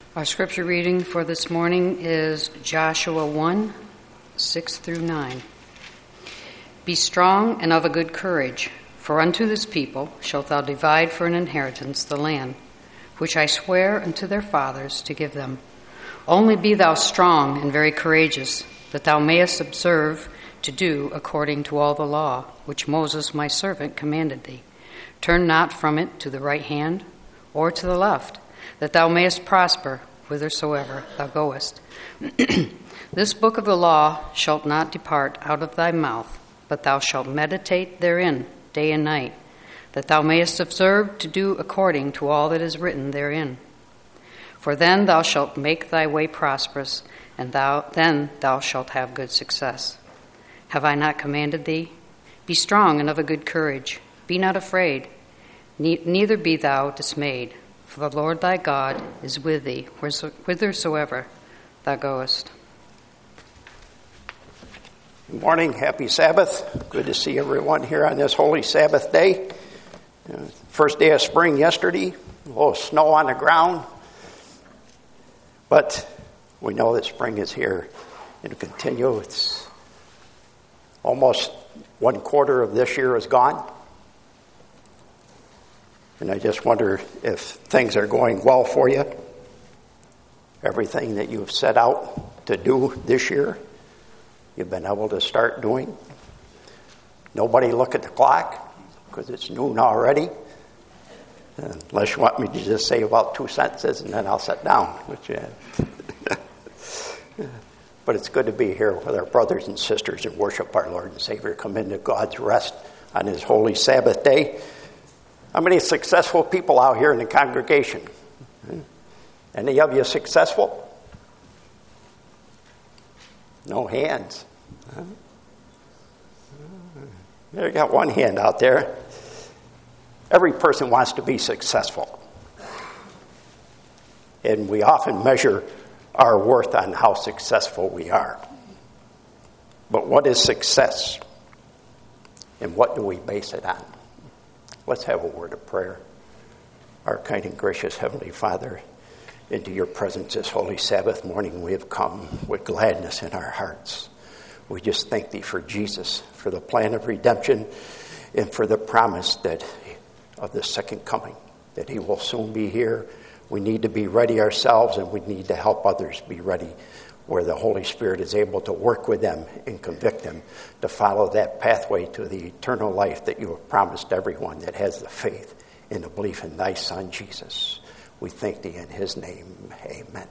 Our scripture reading for this morning is Joshua 1, 6 through 9. Be strong and of a good courage, for unto this people shalt thou divide for an inheritance the land, which I swear unto their fathers to give them. Only be thou strong and very courageous, that thou mayest observe to do according to all the law, which Moses my servant commanded thee. Turn not from it to the right hand or to the left, that thou mayest prosper whithersoever thou goest. This book of the law shalt not depart out of thy mouth, but thou shalt meditate therein day and night, that thou mayest observe to do according to all that is written therein. For then thou shalt make thy way prosperous, and then thou shalt have good success. Have I not commanded thee? Be strong and of a good courage. Be not afraid, neither be thou dismayed. For the Lord thy God is with thee whithersoever thou goest. Good morning. Happy Sabbath. Good to see everyone here on this holy Sabbath day. First day of spring yesterday. A little snow on the ground. But we know that spring is here. It'll continue. It's almost 1/4 of this year is gone. And I just wonder if things are going well for you. Everything that you've set out to do this year, you've been able to start doing. Nobody look at the clock because it's noon already. Unless you want me to just say about 2 sentences and then I'll sit down. But it's good to be here with our brothers and sisters and worship our Lord and Savior. Come into God's rest on His holy Sabbath day. How many successful people out here in the congregation? Any of you successful? No hands. You got one hand out there. Every person wants to be successful. And we often measure our worth on how successful we are. But what is success? And what do we base it on? Let's have a word of prayer. Our kind and gracious Heavenly Father, into your presence this holy Sabbath morning we have come with gladness in our hearts. We just thank thee for Jesus, for the plan of redemption, and for the promise that of the second coming, that he will soon be here. We need to be ready ourselves, and we need to help others be ready, where the Holy Spirit is able to work with them and convict them to follow that pathway to the eternal life that you have promised everyone that has the faith and the belief in thy Son, Jesus. We thank thee in his name. Amen.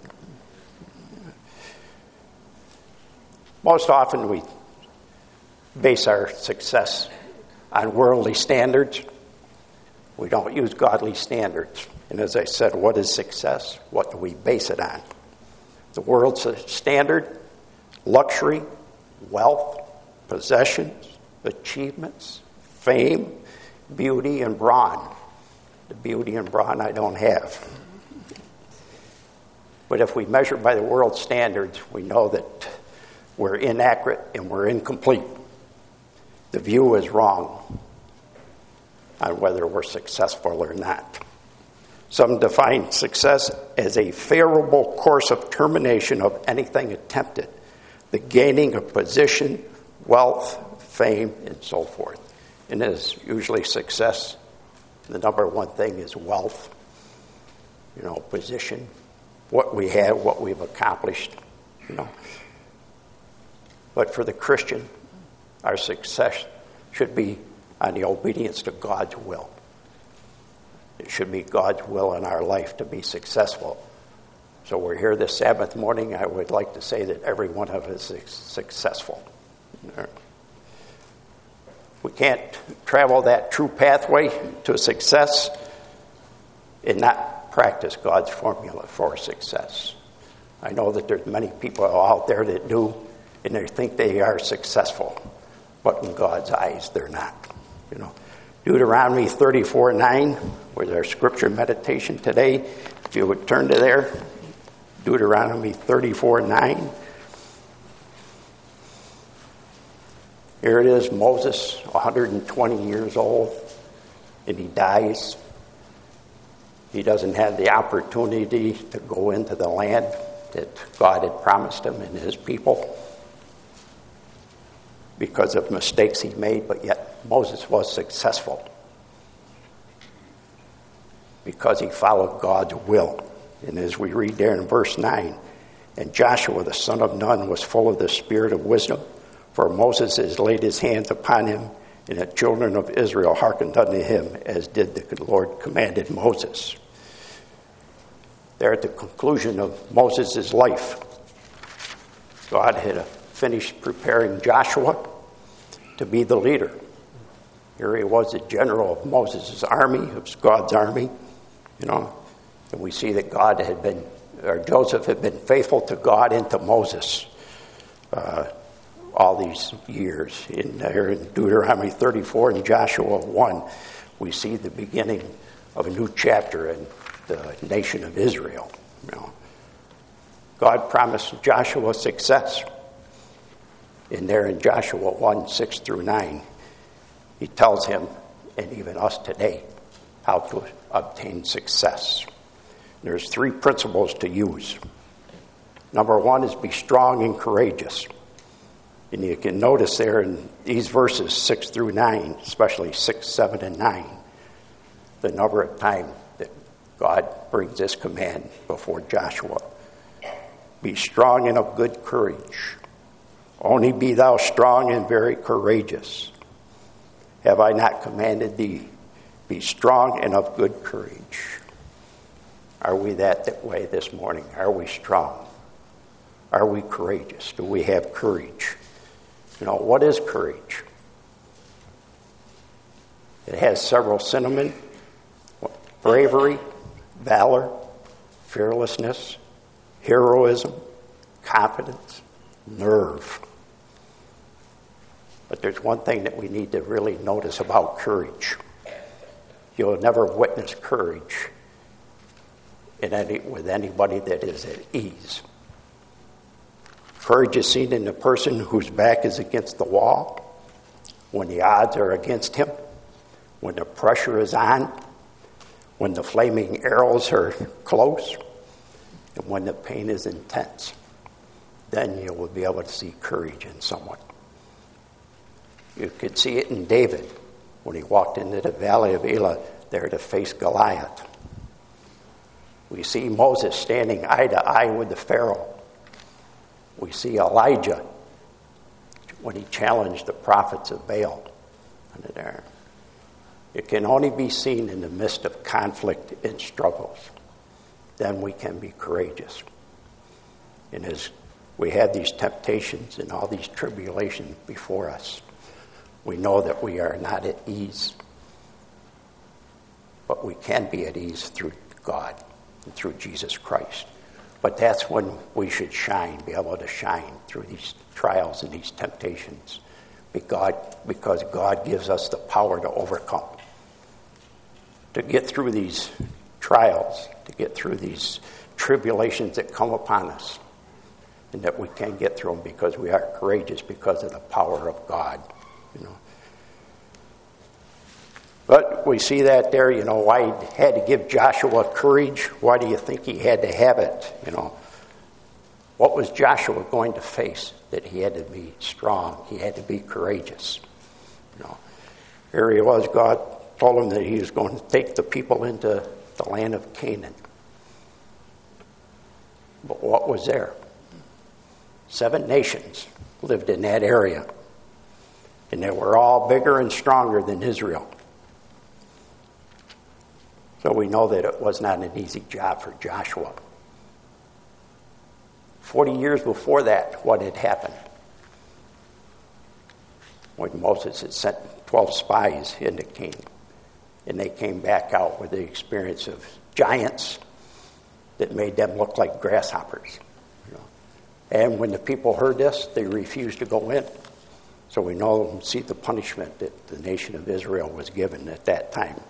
Most often we base our success on worldly standards. We don't use godly standards. And as I said, what is success? What do we base it on? The world's standard: luxury, wealth, possessions, achievements, fame, beauty, and brawn. The beauty and brawn I don't have. But if we measure by the world's standards, we know that we're inaccurate and we're incomplete. The view is wrong on whether we're successful or not. Some define success as a favorable course of termination of anything attempted, the gaining of position, wealth, fame, and so forth. And as usually success, the number one thing is wealth, position, what we have, what we've accomplished, But for the Christian, our success should be on the obedience to God's will. It should be God's will in our life to be successful. So we're here this Sabbath morning. I would like to say that every one of us is successful. We can't travel that true pathway to success and not practice God's formula for success. I know that there's many people out there that do, and they think they are successful, but in God's eyes, they're not. Deuteronomy 34:9 was our scripture meditation today. If you would turn to there, Deuteronomy 34:9. Here it is, Moses, 120 years old, and he dies. He doesn't have the opportunity to go into the land that God had promised him and his people because of mistakes he made, but yet Moses was successful because he followed God's will. And as we read there in verse 9, and Joshua the son of Nun was full of the spirit of wisdom, for Moses has laid his hands upon him, and the children of Israel hearkened unto him, as did the Lord commanded Moses. There at the conclusion of Moses' life, God had finished preparing Joshua to be the leader. Here he was, the general of Moses' army, of God's army, and we see that Joseph had been faithful to God and to Moses all these years. In Deuteronomy 34 and Joshua 1, we see the beginning of a new chapter in the nation of Israel. God promised Joshua success. And there in Joshua 1, 6 through 9, he tells him, and even us today, how to obtain success. There's 3 principles to use. Number 1 is be strong and courageous. And you can notice there in these verses 6 through 9, especially 6, 7, and 9, the number of times that God brings this command before Joshua. Be strong and of good courage. Only be thou strong and very courageous. Have I not commanded thee? Be strong and of good courage. Are we that way this morning? Are we strong? Are we courageous? Do we have courage? What is courage? It has several synonyms: bravery, valor, fearlessness, heroism, confidence, nerve. But there's one thing that we need to really notice about courage. You'll never witness courage with anybody that is at ease. Courage is seen in the person whose back is against the wall, when the odds are against him, when the pressure is on, when the flaming arrows are close, and when the pain is intense. Then you will be able to see courage in someone. You could see it in David when he walked into the valley of Elah there to face Goliath. We see Moses standing eye to eye with the Pharaoh. We see Elijah when he challenged the prophets of Baal under there. It can only be seen in the midst of conflict and struggles. Then we can be courageous. And as we have these temptations and all these tribulations before us, we know that we are not at ease. But we can be at ease through God and through Jesus Christ. But that's when we should shine, be able to shine through these trials and these temptations, because God gives us the power to overcome, to get through these trials, to get through these tribulations that come upon us, and that we can get through them because we are courageous because of the power of God. But we see that there, why he had to give Joshua courage. Why do you think he had to have it? What was Joshua going to face that he had to be strong? He had to be courageous. Here he was, God told him that he was going to take the people into the land of Canaan. But what was there? 7 nations lived in that area. And they were all bigger and stronger than Israel. So we know that it was not an easy job for Joshua. 40 years before that, what had happened? When Moses had sent 12 spies into Canaan, and they came back out with the experience of giants that made them look like grasshoppers. And when the people heard this, they refused to go in. So we see the punishment that the nation of Israel was given at that time.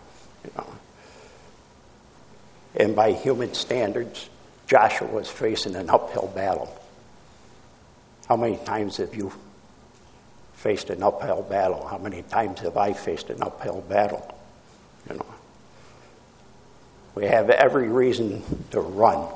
And by human standards, Joshua was facing an uphill battle. How many times have you faced an uphill battle? How many times have I faced an uphill battle? We have every reason to run.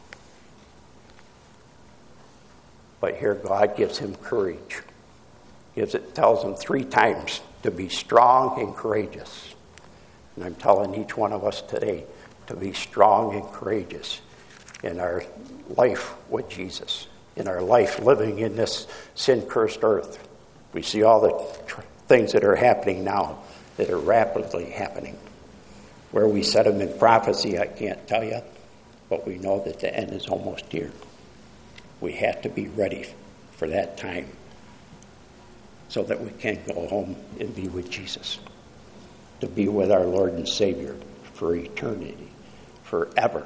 But here God gives him courage. Tells him 3 times to be strong and courageous. And I'm telling each one of us today to be strong and courageous in our life with Jesus, in our life living in this sin-cursed earth. We see all the things that are happening now that are rapidly happening. Where we set them in prophecy, I can't tell you, but we know that the end is almost here. We have to be ready for that time so that we can go home and be with Jesus, to be with our Lord and Savior for eternity, forever.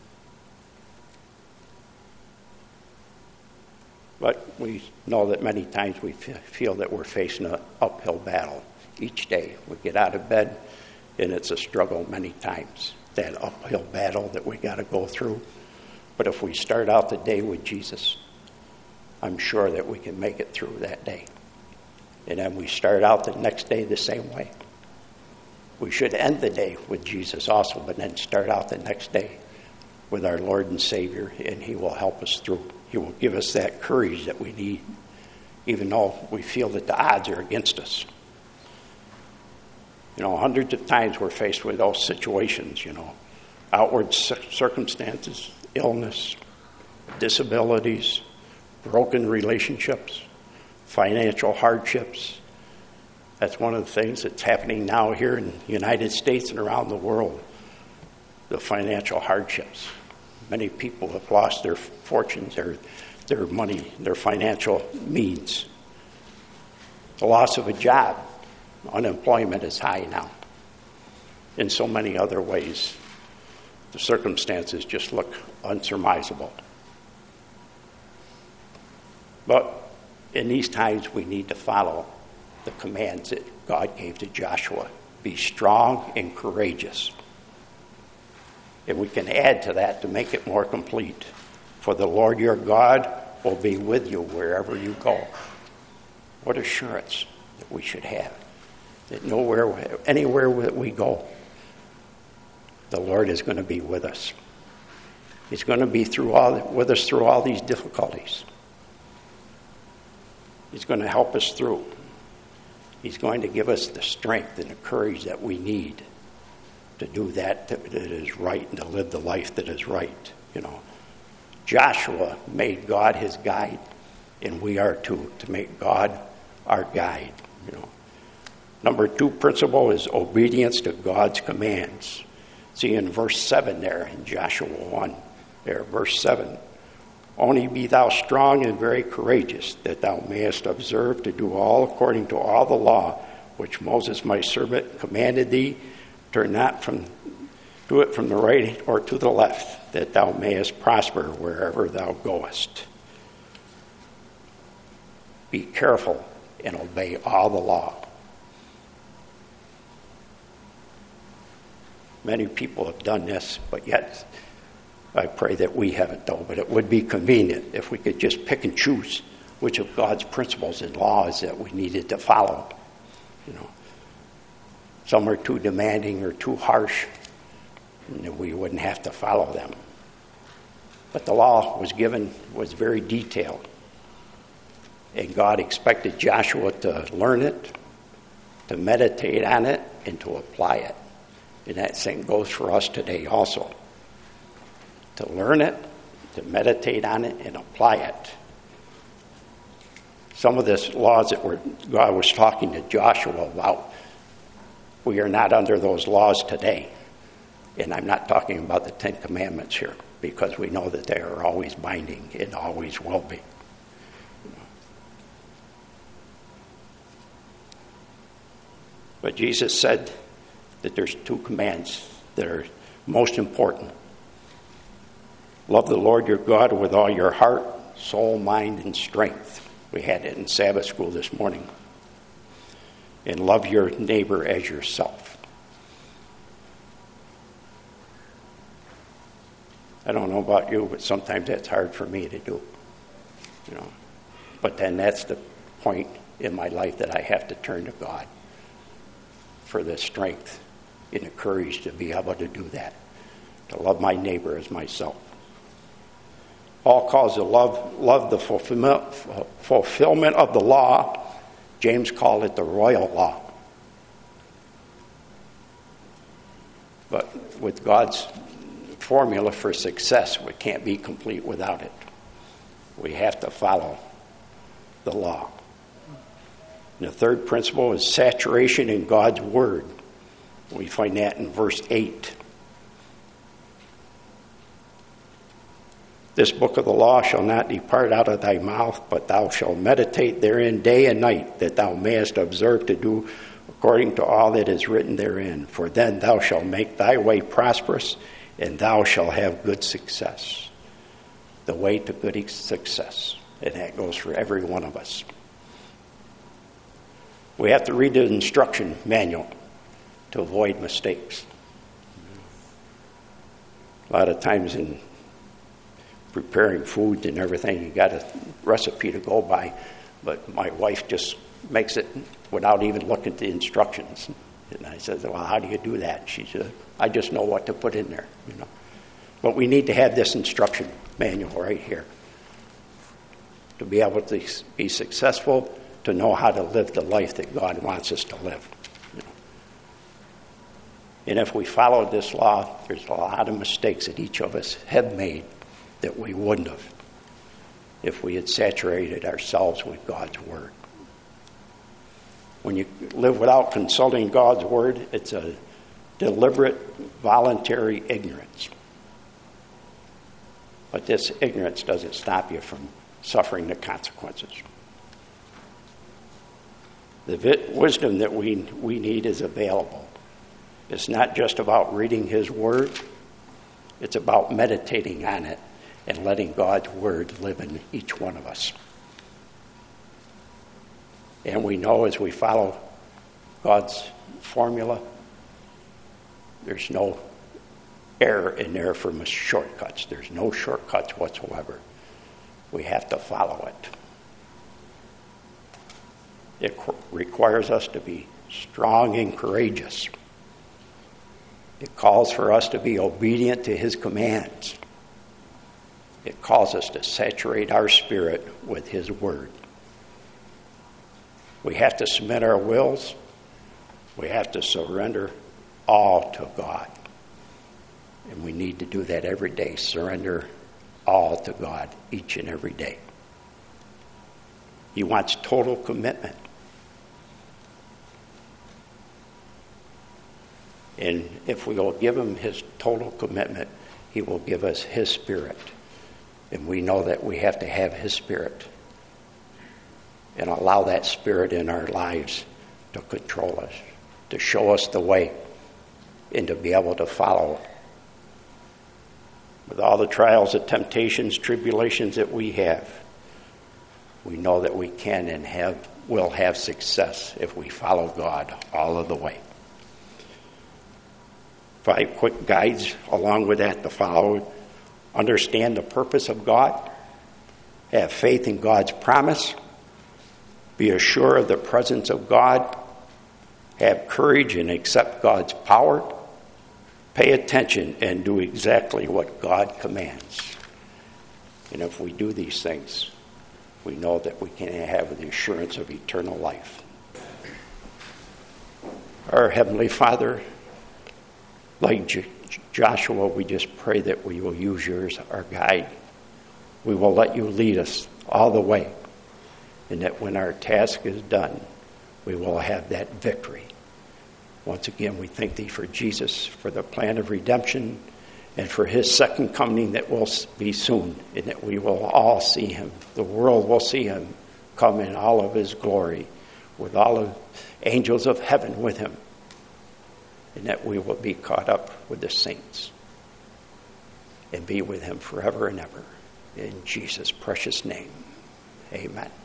But we know that many times we feel that we're facing an uphill battle each day. We get out of bed, and it's a struggle many times, that uphill battle that we got to go through. But if we start out the day with Jesus, I'm sure that we can make it through that day. And then we start out the next day the same way. We should end the day with Jesus also, but then start out the next day with our Lord and Savior, and he will help us through. He will give us that courage that we need, even though we feel that the odds are against us. Hundreds of times we're faced with those situations, outward circumstances, illness, disabilities, broken relationships, financial hardships. That's one of the things that's happening now here in the United States and around the world, the financial hardships. Many people have lost their fortunes, their money, their financial means. The loss of a job. Unemployment is high now. In so many other ways, the circumstances just look unsurmountable. But in these times, we need to follow the commands that God gave to Joshua. Be strong and courageous. And we can add to that to make it more complete. For the Lord your God will be with you wherever you go. What assurance that we should have. That anywhere that we go, the Lord is going to be with us. He's going to be with us through all these difficulties. He's going to help us through. He's going to give us the strength and the courage that we need to do that is right and to live the life that is right. Joshua made God his guide, and we are to make God our guide. Number 2 principle is obedience to God's commands. See in verse 7 there in Joshua 1, there, verse 7. Only be thou strong and very courageous, that thou mayest observe to do all according to all the law which Moses my servant commanded thee. Turn not do it from the right or to the left, that thou mayest prosper wherever thou goest. Be careful and obey all the law. Many people have done this, but yet I pray that we haven't, though. But it would be convenient if we could just pick and choose which of God's principles and laws that we needed to follow. Some are too demanding or too harsh, and we wouldn't have to follow them. But the law was very detailed. And God expected Joshua to learn it, to meditate on it, and to apply it. And that same goes for us today also. To learn it, to meditate on it, and apply it. Some of the laws that God was talking to Joshua about, we are not under those laws today. And I'm not talking about the 10 Commandments here, because we know that they are always binding and always will be. But Jesus said that there's 2 commands that are most important. Love the Lord your God with all your heart, soul, mind, and strength. We had it in Sabbath school this morning. And love your neighbor as yourself. I don't know about you, but sometimes that's hard for me to do. But then that's the point in my life that I have to turn to God for the strength and the courage to be able to do that. to love my neighbor as myself. Paul calls the love the fulfillment of the law. James called it the royal law. But with God's formula for success, we can't be complete without it. We have to follow the law. And the third principle is saturation in God's word. We find that in verse 8. This book of the law shall not depart out of thy mouth, but thou shalt meditate therein day and night, that thou mayest observe to do according to all that is written therein. For then thou shalt make thy way prosperous, and thou shalt have good success. The way to good success. And that goes for every one of us. We have to read the instruction manual to avoid mistakes. A lot of times in preparing food and everything, you got a recipe to go by, but my wife just makes it without even looking at the instructions. And I said, well, how do you do that? She said, I just know what to put in there, But we need to have this instruction manual right here to be able to be successful, to know how to live the life that God wants us to live. And if we followed this law, there's a lot of mistakes that each of us have made that we wouldn't have if we had saturated ourselves with God's word. When you live without consulting God's word, it's a deliberate, voluntary ignorance. But this ignorance doesn't stop you from suffering the consequences. The wisdom that we need is available. It's not just about reading his word. It's about meditating on it and letting God's word live in each one of us. And we know as we follow God's formula, there's no error in there for shortcuts. There's no shortcuts whatsoever. We have to follow it. It requires us to be strong and courageous. It calls for us to be obedient to his commands. It calls us to saturate our spirit with his word. We have to submit our wills. We have to surrender all to God. And we need to do that every day. Surrender all to God each and every day. He wants total commitment. And if we will give him his total commitment, he will give us his spirit. And we know that we have to have his spirit and allow that spirit in our lives to control us, to show us the way, and to be able to follow. With all the trials, the temptations, tribulations that we have, we know that we can and will have success if we follow God all of the way. 5 quick guides along with that to follow. Understand the purpose of God. Have faith in God's promise. Be assured of the presence of God. Have courage and accept God's power. Pay attention and do exactly what God commands. And if we do these things, we know that we can have the assurance of eternal life. Our Heavenly Father, like Joshua, we just pray that we will use yours as our guide. We will let you lead us all the way. And that when our task is done, we will have that victory. Once again, we thank thee for Jesus, for the plan of redemption, and for his second coming that will be soon, and that we will all see him. The world will see him come in all of his glory, with all of angels of heaven with him, and that we will be caught up with the saints and be with him forever and ever. In Jesus' precious name, amen.